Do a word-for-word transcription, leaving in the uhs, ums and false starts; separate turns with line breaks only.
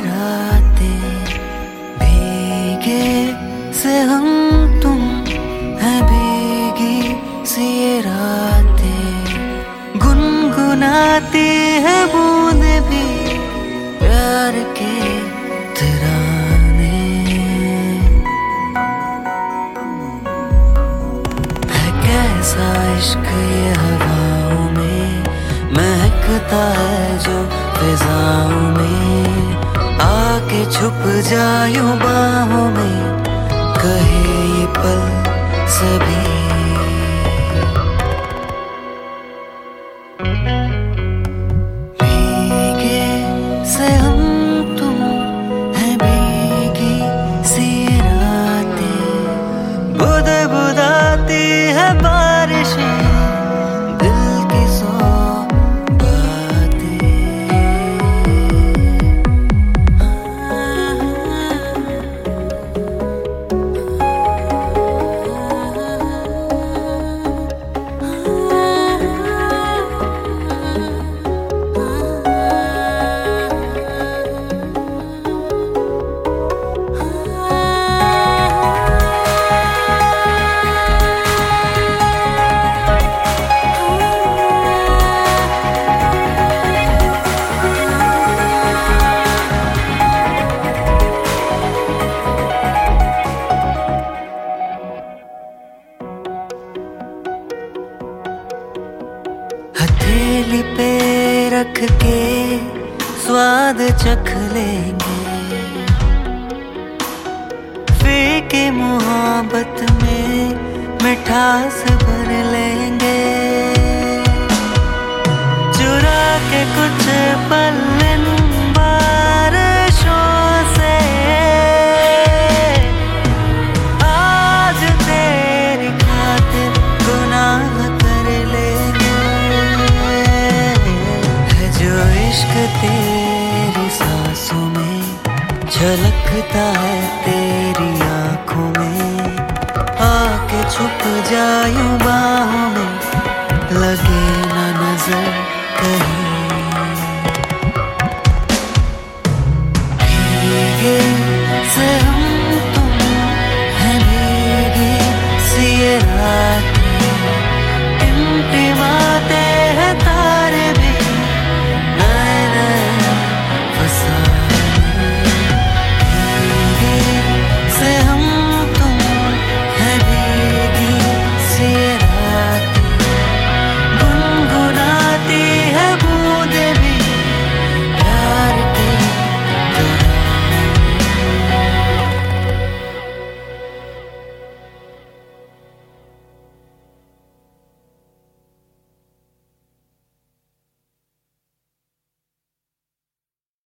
रातें भीगे से हम तुम है भीगी सी ये रातें गुनगुनाती है बूंदे भी प्यार के तराने है कैसा इश्क ये हवाओं में महकता है जो फिजाओं में आके छुप जायूं बाहों में कहे ये पल सभी भीगे से हम तुम है भीगी सी रातें बुद बुदाती है बारिशें दिल की सौ हथेली पे रख के स्वाद चख लेंगे फीकी मोहब्बत में मिठास भर लेंगे चुरा के कुछ पल इन बारिशों से आज तेरी खातिर गुनाह कर लेंगे इश्क तेरी सांसों में झलकता है तेरी आंखों में आके छुप जायूं बाहों में लगे